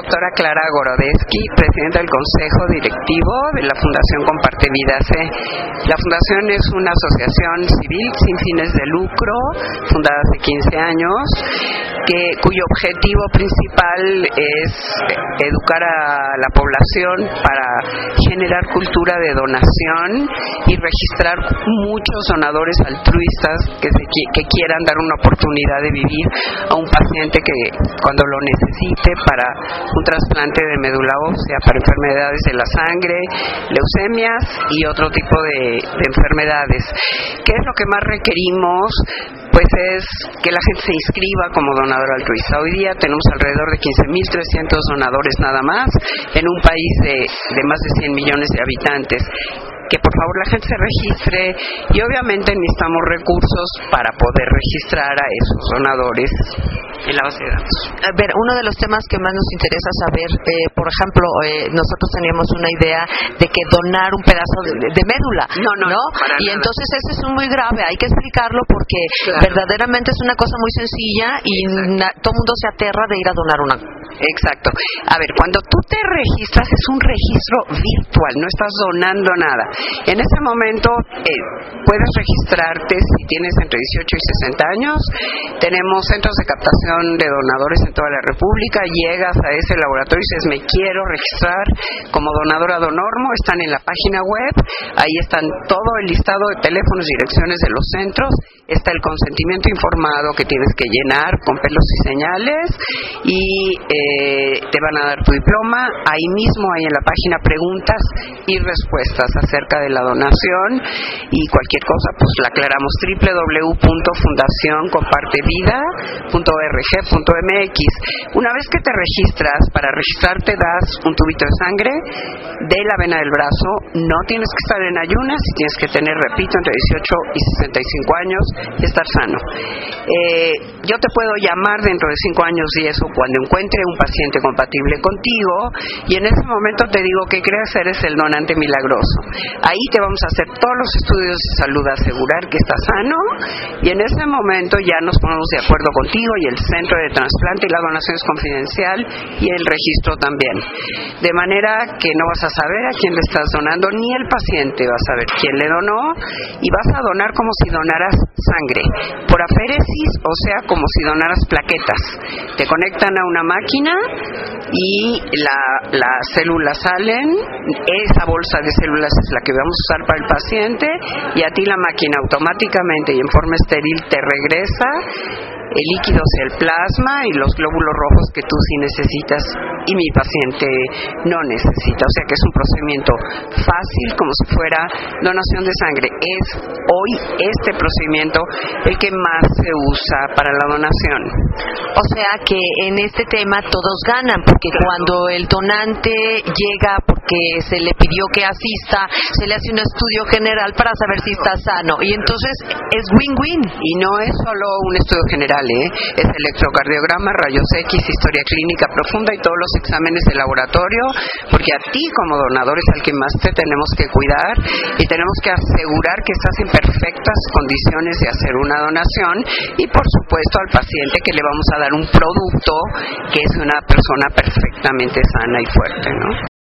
doctora Clara Gorodeski, presidenta del Consejo Directivo de la Fundación Comparte Vida C. La Fundación es una asociación civil sin fines de lucro, fundada hace 15 años, cuyo objetivo principal es educar a la población para generar cultura de donación y registrar muchos donadores altruistas que quieran dar una oportunidad de vivir a un paciente que cuando lo necesite para un trasplante de médula ósea, para enfermedades de la sangre, leucemias y otro tipo de enfermedades. ¿Qué es lo que más requerimos? Pues es que la gente se inscriba como donador altruista. Hoy día tenemos alrededor de 15.300 donadores nada más en un país de más de 100 millones de habitantes. Que por favor la gente se registre y obviamente necesitamos recursos para poder registrar a esos donadores en la base de datos. A ver, uno de los temas que más nos interesa saber, por ejemplo, nosotros teníamos una idea de que donar un pedazo de médula, ¿no? Y entonces eso es muy grave, hay que explicarlo porque verdaderamente es una cosa muy sencilla y todo el mundo se aterra de ir a donar una. Exacto. A ver, cuando tú te registras es un registro virtual, no estás donando nada. En ese momento puedes registrarte si tienes entre 18 y 60 años. Tenemos centros de captación de donadores en toda la República. Llegas a ese laboratorio y dices, me quiero registrar como donadora Donormo. Están en la página web. Ahí están todo el listado de teléfonos y direcciones de los centros. Está el consentimiento informado que tienes que llenar con pelos y señales y te van a dar tu diploma. Ahí mismo hay en la página preguntas y respuestas acerca de la donación y cualquier cosa pues la aclaramos. www.fundacioncompartevida.org.mx. Una vez que te registras, para registrarte das un tubito de sangre de la vena del brazo. No tienes que estar en ayunas y tienes que tener, repito, entre 18 y 65 años y estar sano. Yo te puedo llamar dentro de 5 años y eso cuando encuentre un paciente compatible contigo y en ese momento te digo que crees eres el donante milagroso. Ahí te vamos a hacer todos los estudios de salud, asegurar que estás sano y en ese momento ya nos ponemos de acuerdo contigo y el centro de trasplante y la donación es confidencial y el registro también. De manera que no vas a saber a quién le estás donando ni el paciente va a saber quién le donó y vas a donar como si donaras sangre por aféresis, o sea, como si donaras plaquetas. Te conectan a una máquina y las células salen, esa bolsa de células es la que vamos a usar para el paciente y a ti la máquina automáticamente y en forma estéril te regresa el líquido, o sea, el plasma y los glóbulos rojos que tú sí necesitas y mi paciente no necesita. O sea que es un procedimiento fácil, como si fuera donación de sangre. Es hoy este procedimiento el que más se usa para la donación. O sea que en este tema todos ganan, porque cuando el donante llega porque se le pidió que asista, se le hace un estudio general para saber si está sano y entonces es win-win. Y no es solo un estudio general, es electrocardiograma, rayos X, historia clínica profunda y todos los exámenes de laboratorio, porque a ti como donador es al que más te tenemos que cuidar y tenemos que asegurar que estás en perfectas condiciones de hacer una donación y por supuesto al paciente que le vamos a dar un producto que es una persona perfectamente sana y fuerte, ¿no?